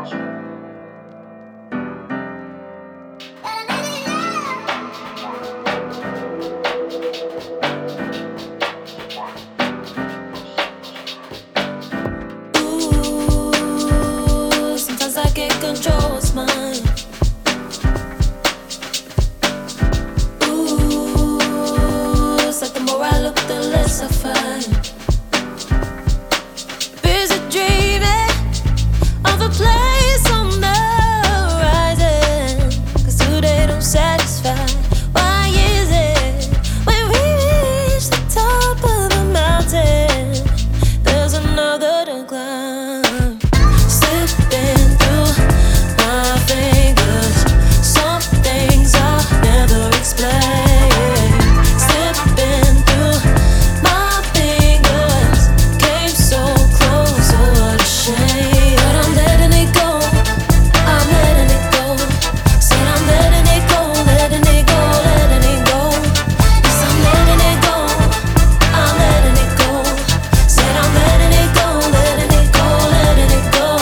Ooh, sometimes I can't control what's mine. Ooh, it's like the more I look, the less I find. Busy dreaming of a place on the horizon, 'cause today don't satisfy. Why is it when we reach the top of the mountain, there's another to climb? Slipping through my fingers, some things I'll never explain. Slipping through my fingers, came so close, oh what a shame. But I'm letting it go, I'm letting it go. Said I'm letting it go, letting it go, letting it go. Yes, I'm letting it go, I'm letting it go. Said I'm letting it go, letting it go, letting it go.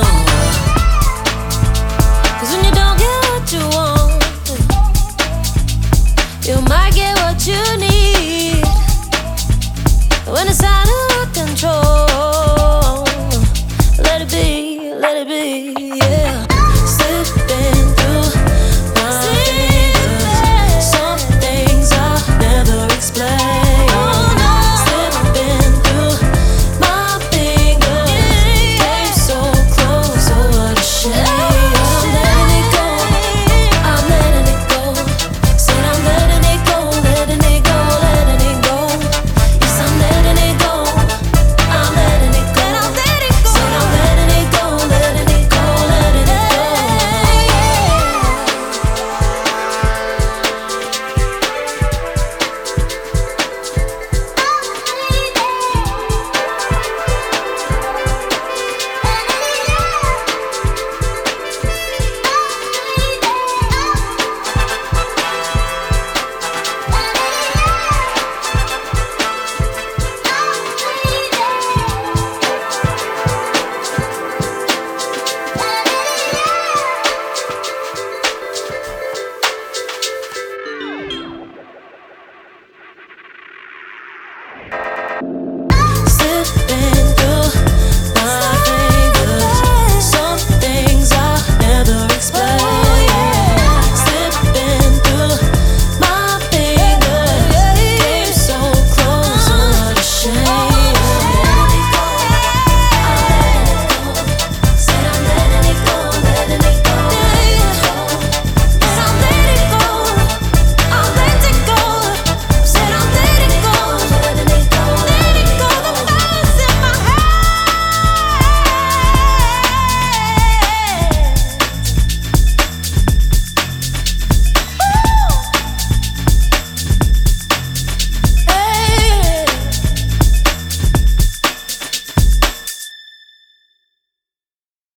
'Cause when you don't get what you want, you might get what you need. When it's out of control, let it be, yeah. Slipping through my fingers, some things I'll never explain. Slipping through my fingers, came so close, oh what a shame. I'm letting it go, I'm letting it go. Said I'm letting it go, letting it go, letting it go. Yes, I'm letting it go, I'm letting it go. Said I'm letting it go, letting it go, letting it go. Slipping